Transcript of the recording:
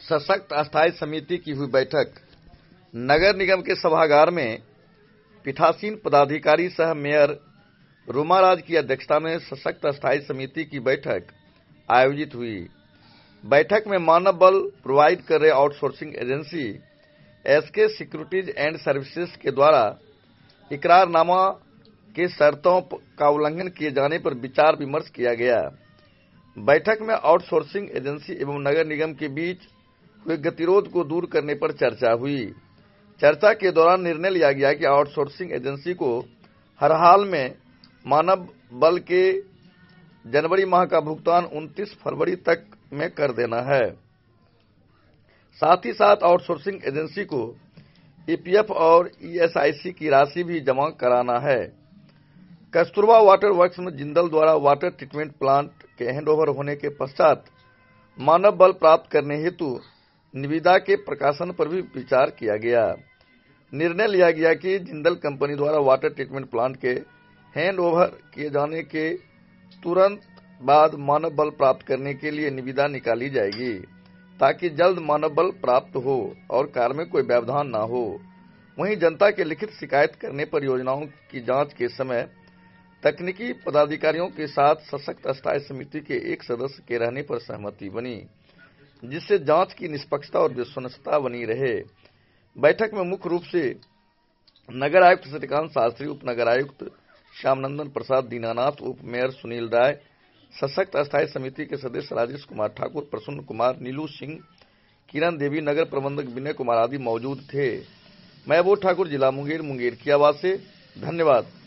सशक्त अस्थायी समिति की हुई बैठक। नगर निगम के सभागार में पीठासीन पदाधिकारी सह मेयर रोमाराज की अध्यक्षता में सशक्त अस्थायी समिति की बैठक आयोजित हुई। बैठक में मानव बल प्रोवाइड कर रहे outsourcing agency SK securities and services के द्वारा इकरारनामा के शर्तों का उल्लंघन किए जाने पर विचार विमर्श किया गया। बैठक में आउटसोर्सिंग एजेंसी एवं नगर निगम के बीच हुए गतिरोध को दूर करने पर चर्चा हुई। चर्चा के दौरान निर्णय लिया गया कि आउटसोर्सिंग एजेंसी को हर हाल में मानव बल के जनवरी माह का भुगतान 29 फरवरी तक में कर देना है। साथ ही साथ आउटसोर्सिंग एजेंसी को ईपीएफ और ईएसआईसी की राशि भी जमा कराना है। कस्तूरबा वाटर वर्क्स में जिंदल द्वारा वाटर ट्रीटमेंट प्लांट के हैंडओवर होने के पश्चात मानव बल प्राप्त करने हेतु निविदा के प्रकाशन पर भी विचार किया गया। निर्णय लिया गया कि जिंदल कंपनी द्वारा वाटर ट्रीटमेंट प्लांट के हैंडओवर किए जाने के तुरंत बाद मानव बल प्राप्त करने के लिए निविदा निकाली जाएगी, ताकि जल्द मानव बल प्राप्त हो और कार्य में कोई व्यवधान न हो। वहीं जनता के लिखित शिकायत करने पर योजनाओं की जांच के समय तकनीकी पदाधिकारियों के साथ सशक्त अस्थायी समिति के एक सदस्य के रहने पर सहमति बनी, जिससे जांच की निष्पक्षता और विश्वसनीयता बनी रहे। बैठक में मुख्य रूप से नगर आयुक्त श्रीकांत शास्त्री, उप नगर आयुक्त श्यामनंदन प्रसाद, दीनानाथ, उप मेयर सुनील राय, सशक्त अस्थायी समिति के सदस्य राजेश कुमार ठाकुर, प्रसून कुमार, नीलू सिंह, किरण देवी, नगर प्रबंधक विनय कुमार आदि मौजूद थे। महबूब ठाकुर, जिला मुंगेर की आवाज से। धन्यवाद।